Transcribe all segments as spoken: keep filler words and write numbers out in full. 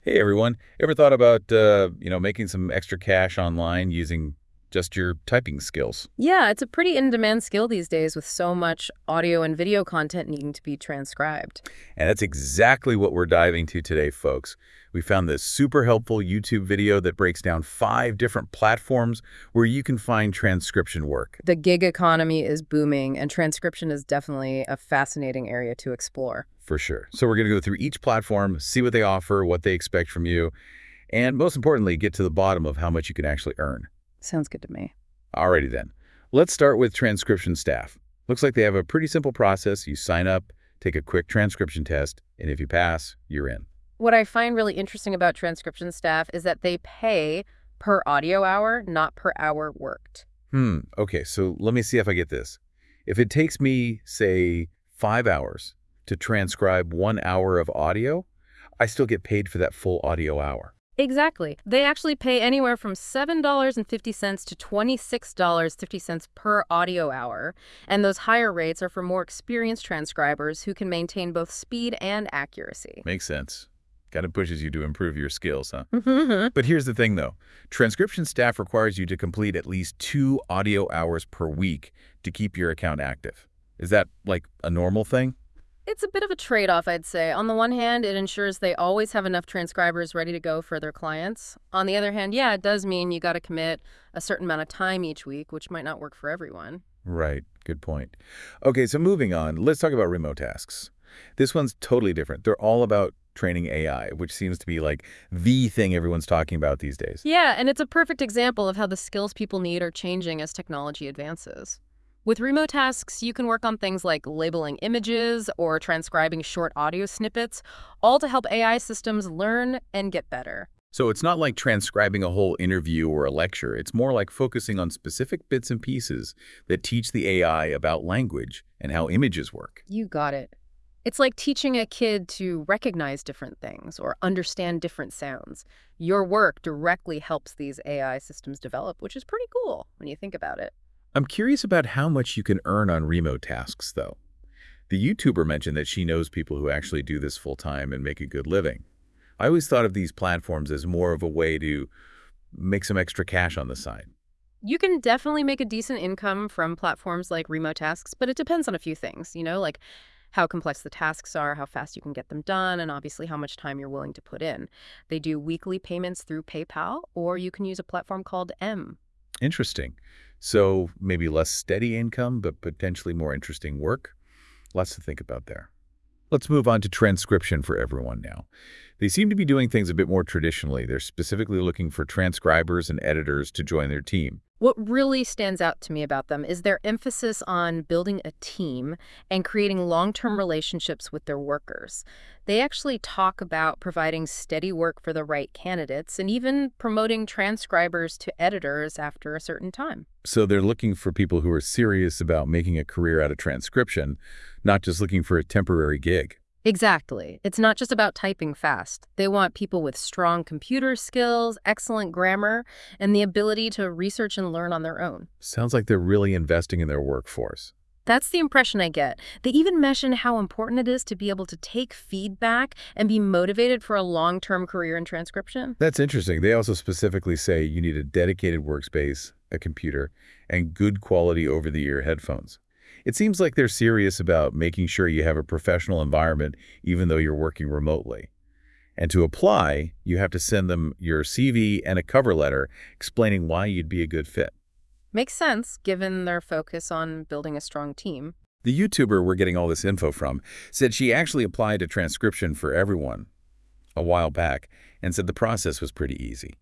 Hey everyone, ever thought about uh, you know making some extra cash online using just your typing skills? Yeah, it's a pretty in-demand skill these days with so much audio and video content needing to be transcribed. And that's exactly what we're diving to today, folks. We found this super helpful YouTube video that breaks down five different platforms where you can find transcription work. The gig economy is booming, and transcription is definitely a fascinating area to explore. For sure. So we're going to go through each platform, see what they offer, what they expect from you, and most importantly, get to the bottom of how much you can actually earn. Sounds good to me. Alrighty then. Let's start with Transcription Staff. Looks like they have a pretty simple process. You sign up, take a quick transcription test, and if you pass, you're in. What I find really interesting about transcription staff is that they pay per audio hour, not per hour worked. Hmm, okay, so let me see if I get this. If it takes me, say, five hours to transcribe one hour of audio, I still get paid for that full audio hour. Exactly. They actually pay anywhere from seven dollars and fifty cents to twenty-six dollars and fifty cents per audio hour, and those higher rates are for more experienced transcribers who can maintain both speed and accuracy. Makes sense. Kind of pushes you to improve your skills, huh? Mhm. But here's the thing, though. Transcription staff requires you to complete at least two audio hours per week to keep your account active. Is that, like, a normal thing? It's a bit of a trade-off, I'd say. On the one hand, it ensures they always have enough transcribers ready to go for their clients. On the other hand, yeah, it does mean you got to commit a certain amount of time each week, which might not work for everyone. Right. Good point. Okay, so moving on, let's talk about remote tasks. This one's totally different. They're all about training A I, which seems to be like the thing everyone's talking about these days. Yeah, and it's a perfect example of how the skills people need are changing as technology advances. With remote tasks, you can work on things like labeling images or transcribing short audio snippets, all to help A I systems learn and get better. So it's not like transcribing a whole interview or a lecture. It's more like focusing on specific bits and pieces that teach the A I about language and how images work. You got it. It's like teaching a kid to recognize different things or understand different sounds. Your work directly helps these A I systems develop, which is pretty cool when you think about it. I'm curious about how much you can earn on remote tasks, though. The YouTuber mentioned that she knows people who actually do this full-time and make a good living. I always thought of these platforms as more of a way to make some extra cash on the side. You can definitely make a decent income from platforms like remote tasks, but it depends on a few things, you know, like how complex the tasks are, how fast you can get them done, and obviously how much time you're willing to put in. They do weekly payments through PayPal, or you can use a platform called M. Interesting. So maybe less steady income, but potentially more interesting work. Lots to think about there. Let's move on to transcription for everyone now. They seem to be doing things a bit more traditionally. They're specifically looking for transcribers and editors to join their team. What really stands out to me about them is their emphasis on building a team and creating long-term relationships with their workers. They actually talk about providing steady work for the right candidates and even promoting transcribers to editors after a certain time. So they're looking for people who are serious about making a career out of transcription, not just looking for a temporary gig. Exactly. It's not just about typing fast. They want people with strong computer skills, excellent grammar, and the ability to research and learn on their own. Sounds like they're really investing in their workforce. That's the impression I get. They even mention how important it is to be able to take feedback and be motivated for a long-term career in transcription. That's interesting. They also specifically say you need a dedicated workspace, a computer, and good quality over-the-ear headphones. It seems like they're serious about making sure you have a professional environment even though you're working remotely. And to apply, you have to send them your C V and a cover letter explaining why you'd be a good fit. Makes sense, given their focus on building a strong team. The YouTuber we're getting all this info from said she actually applied to transcription for everyone a while back and said the process was pretty easy.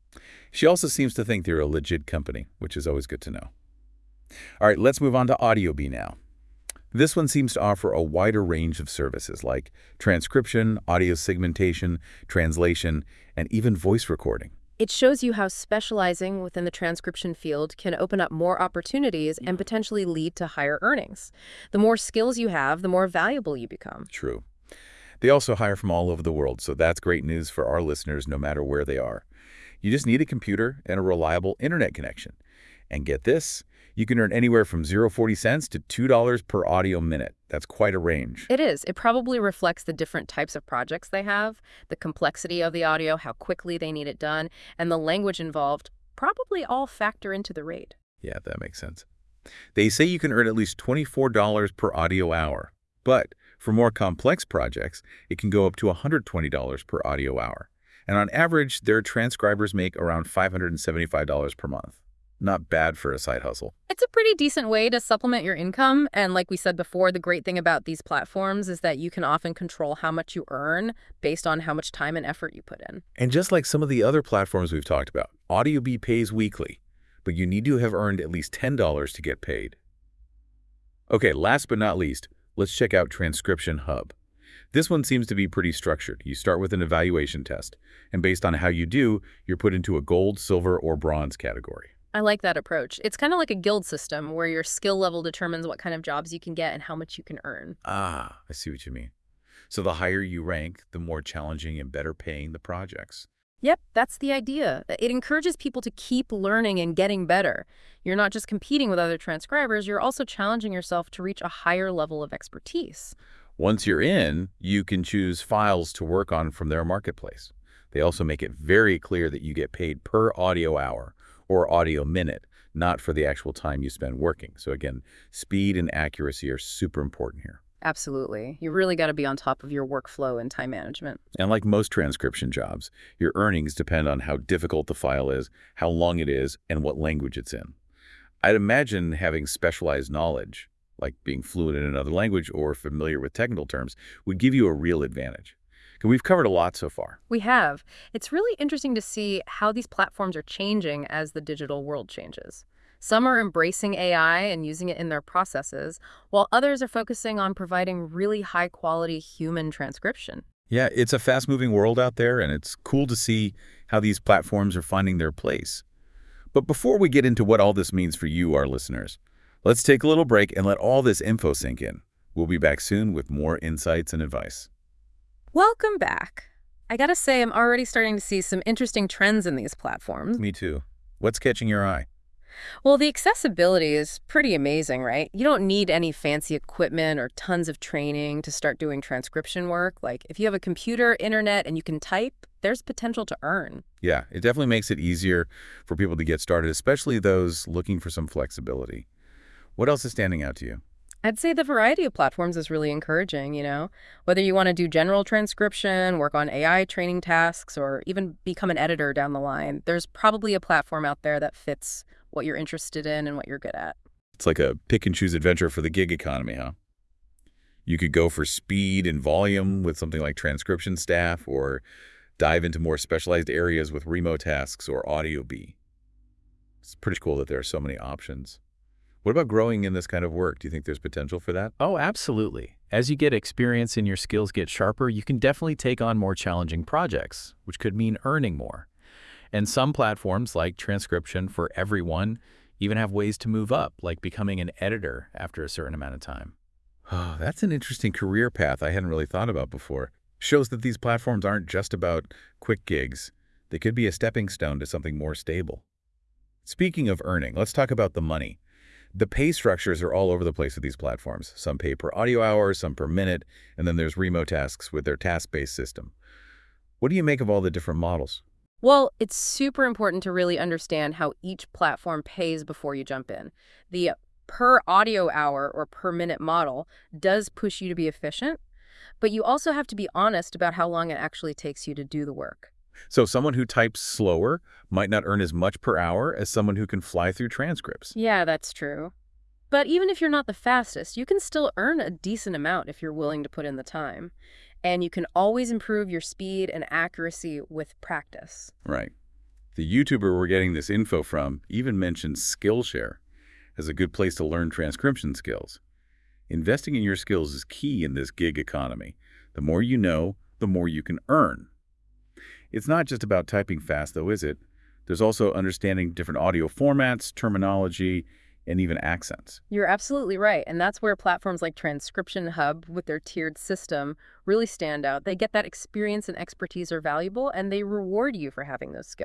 She also seems to think they're a legit company, which is always good to know. All right, let's move on to AudioBee now. This one seems to offer a wider range of services like transcription, audio segmentation, translation, and even voice recording. It shows you how specializing within the transcription field can open up more opportunities and potentially lead to higher earnings. The more skills you have, the more valuable you become. True. They also hire from all over the world, so that's great news for our listeners no matter where they are. You just need a computer and a reliable internet connection. And get this, you can earn anywhere from zero point four zero cents to two dollars per audio minute. That's quite a range. It is. It probably reflects the different types of projects they have, the complexity of the audio, how quickly they need it done, and the language involved probably all factor into the rate. Yeah, that makes sense. They say you can earn at least twenty-four dollars per audio hour, but for more complex projects, it can go up to one hundred twenty dollars per audio hour. And on average, their transcribers make around five hundred seventy-five dollars per month. Not bad for a side hustle. It's a pretty decent way to supplement your income. And like we said before, the great thing about these platforms is that you can often control how much you earn based on how much time and effort you put in. And just like some of the other platforms we've talked about, AudioBee pays weekly, but you need to have earned at least ten dollars to get paid. Okay, last but not least, let's check out Transcription Hub. This one seems to be pretty structured. You start with an evaluation test, and based on how you do, you're put into a gold, silver, or bronze category. I like that approach. It's kind of like a guild system where your skill level determines what kind of jobs you can get and how much you can earn. Ah, I see what you mean. So the higher you rank, the more challenging and better paying the projects. Yep, that's the idea. It encourages people to keep learning and getting better. You're not just competing with other transcribers, you're also challenging yourself to reach a higher level of expertise. Once you're in, you can choose files to work on from their marketplace. They also make it very clear that you get paid per audio hour or audio minute, not for the actual time you spend working. So again, speed and accuracy are super important here. Absolutely. You really got to be on top of your workflow and time management. And like most transcription jobs, your earnings depend on how difficult the file is, how long it is, and what language it's in. I'd imagine having specialized knowledge, like being fluent in another language or familiar with technical terms, would give you a real advantage. We've covered a lot so far. We have. It's really interesting to see how these platforms are changing as the digital world changes. Some are embracing A I and using it in their processes, while others are focusing on providing really high-quality human transcription. Yeah, it's a fast-moving world out there, and it's cool to see how these platforms are finding their place. But before we get into what all this means for you, our listeners, let's take a little break and let all this info sink in. We'll be back soon with more insights and advice. Welcome back. I gotta say, I'm already starting to see some interesting trends in these platforms. Me too. What's catching your eye? Well, the accessibility is pretty amazing, right? You don't need any fancy equipment or tons of training to start doing transcription work. Like, if you have a computer, internet, and you can type, there's potential to earn. Yeah, it definitely makes it easier for people to get started, especially those looking for some flexibility. What else is standing out to you? I'd say the variety of platforms is really encouraging, you know? Whether you want to do general transcription, work on A I training tasks, or even become an editor down the line, there's probably a platform out there that fits what you're interested in and what you're good at. It's like a pick-and-choose adventure for the gig economy, huh? You could go for speed and volume with something like transcription staff, or dive into more specialized areas with remote tasks or AudioBee. It's pretty cool that there are so many options. What about growing in this kind of work? Do you think there's potential for that? Oh, absolutely. As you get experience and your skills get sharper, you can definitely take on more challenging projects, which could mean earning more. And some platforms, like Transcription for Everyone, even have ways to move up, like becoming an editor after a certain amount of time. Oh, that's an interesting career path I hadn't really thought about before. Shows that these platforms aren't just about quick gigs. They could be a stepping stone to something more stable. Speaking of earning, let's talk about the money. The pay structures are all over the place with these platforms. Some pay per audio hour, some per minute, and then there's remote tasks with their task-based system. What do you make of all the different models? Well, it's super important to really understand how each platform pays before you jump in. The per audio hour or per minute model does push you to be efficient, but you also have to be honest about how long it actually takes you to do the work. So someone who types slower might not earn as much per hour as someone who can fly through transcripts. Yeah, that's true. But even if you're not the fastest, you can still earn a decent amount if you're willing to put in the time. And you can always improve your speed and accuracy with practice. Right. The YouTuber we're getting this info from even mentions Skillshare as a good place to learn transcription skills. Investing in your skills is key in this gig economy. The more you know, the more you can earn. It's not just about typing fast, though, is it? There's also understanding different audio formats, terminology, and even accents. You're absolutely right. And that's where platforms like Transcription Hub with their tiered system really stand out. They get that experience and expertise are valuable, and they reward you for having those skills.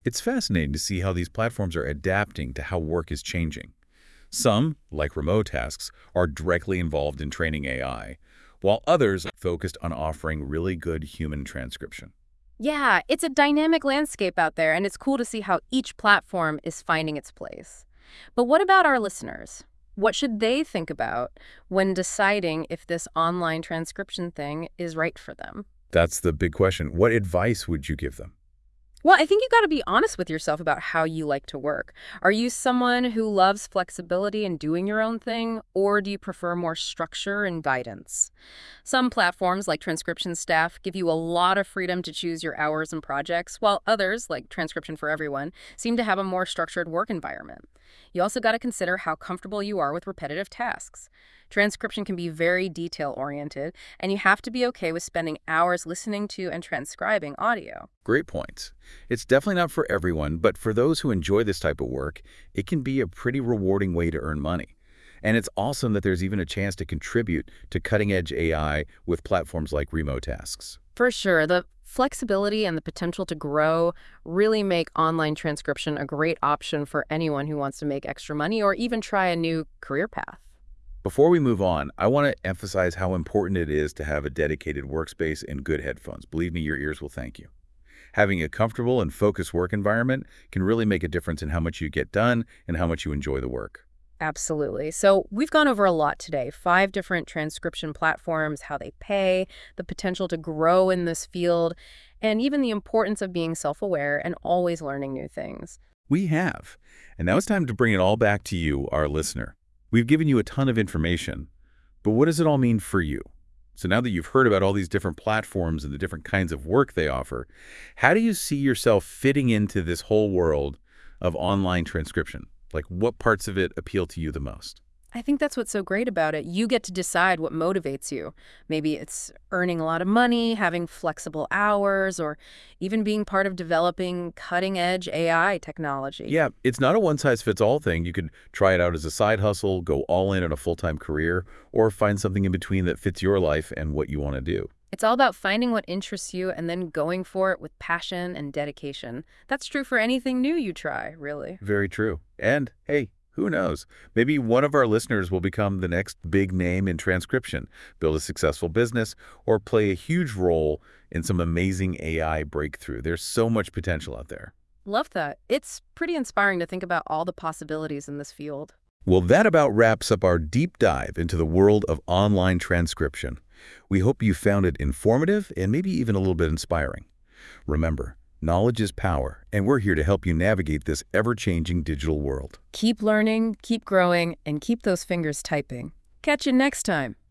It's fascinating to see how these platforms are adapting to how work is changing. Some, like remote tasks, are directly involved in training A I, while others are focused on offering really good human transcription. Yeah, it's a dynamic landscape out there, and it's cool to see how each platform is finding its place. But what about our listeners? What should they think about when deciding if this online transcription thing is right for them? That's the big question. What advice would you give them? Well, I think you got to be honest with yourself about how you like to work. Are you someone who loves flexibility and doing your own thing, or do you prefer more structure and guidance? Some platforms, like Transcription Staff, give you a lot of freedom to choose your hours and projects, while others, like Transcription for Everyone, seem to have a more structured work environment. You also got to consider how comfortable you are with repetitive tasks. Transcription can be very detail-oriented, and you have to be okay with spending hours listening to and transcribing audio. Great points. It's definitely not for everyone, but for those who enjoy this type of work, it can be a pretty rewarding way to earn money. And it's awesome that there's even a chance to contribute to cutting-edge A I with platforms like Remote Tasks. For sure, the flexibility and the potential to grow really make online transcription a great option for anyone who wants to make extra money or even try a new career path. Before we move on, I want to emphasize how important it is to have a dedicated workspace and good headphones. Believe me, your ears will thank you. Having a comfortable and focused work environment can really make a difference in how much you get done and how much you enjoy the work. Absolutely. So we've gone over a lot today. Five different transcription platforms, how they pay, the potential to grow in this field, and even the importance of being self-aware and always learning new things. We have. And now it's time to bring it all back to you, our listener. We've given you a ton of information, but what does it all mean for you? So now that you've heard about all these different platforms and the different kinds of work they offer, how do you see yourself fitting into this whole world of online transcription? Like, what parts of it appeal to you the most? I think that's what's so great about it. You get to decide what motivates you. Maybe it's earning a lot of money, having flexible hours, or even being part of developing cutting-edge A I technology. Yeah, it's not a one-size-fits-all thing. You could try it out as a side hustle, go all in on a full-time career, or find something in between that fits your life and what you want to do. It's all about finding what interests you and then going for it with passion and dedication. That's true for anything new you try, really. Very true. And, hey, who knows? Maybe one of our listeners will become the next big name in transcription, build a successful business, or play a huge role in some amazing A I breakthrough. There's so much potential out there. Love that. It's pretty inspiring to think about all the possibilities in this field. Well, that about wraps up our deep dive into the world of online transcription. We hope you found it informative and maybe even a little bit inspiring. Remember, knowledge is power, and we're here to help you navigate this ever-changing digital world. Keep learning, keep growing, and keep those fingers typing. Catch you next time.